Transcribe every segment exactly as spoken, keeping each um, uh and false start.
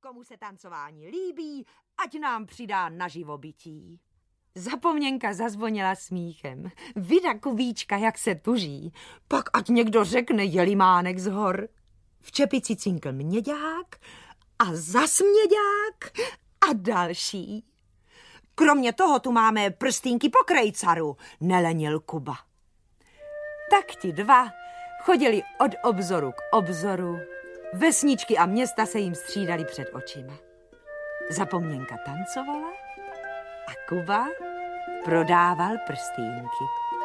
Komu se tancování líbí, ať nám přidá na živobytí. Zapomněnka zazvonila smíchem. Vida Kubíčka, jak se tuží. Pak ať někdo řekne jelimánek z hor. V čepici cinkl měďák a zas měďák a další. Kromě toho tu máme prstýnky po krejcaru, nelenil Kuba. Tak ti dva chodili od obzoru k obzoru. Vesničky a města se jim střídali před očima. Zapomněnka tancovala a Kuba prodával prstýnky.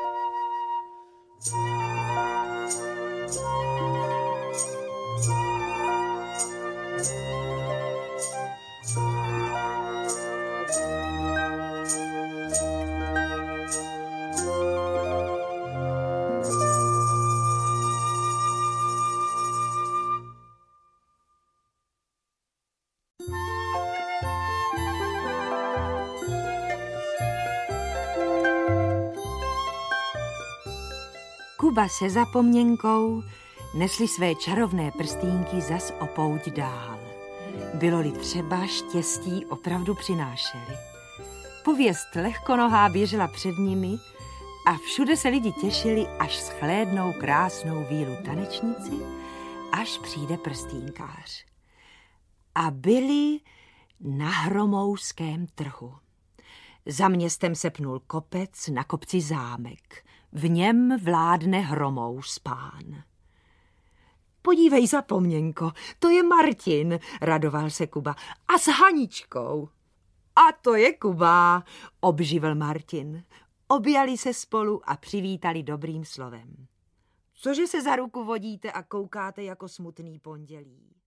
Kuba se Zapomněnkou nesli své čarovné prstýnky zas o pouť dál. Bylo-li třeba, štěstí opravdu přinášeli. Pověst lehkonohá běžela před nimi a všude se lidi těšili, až shlédnou krásnou vílu tanečnici, až přijde prstýnkář. A byli na hromouském trhu. Za městem se pnul kopec, na kopci zámek. V něm vládne Hromous pán. Podívej, Zapomněnko, to je Martin, radoval se Kuba. A s Haničkou. A to je Kuba, obživil Martin. Objali se spolu a přivítali dobrým slovem. Cože se za ruku vodíte a koukáte jako smutný pondělí?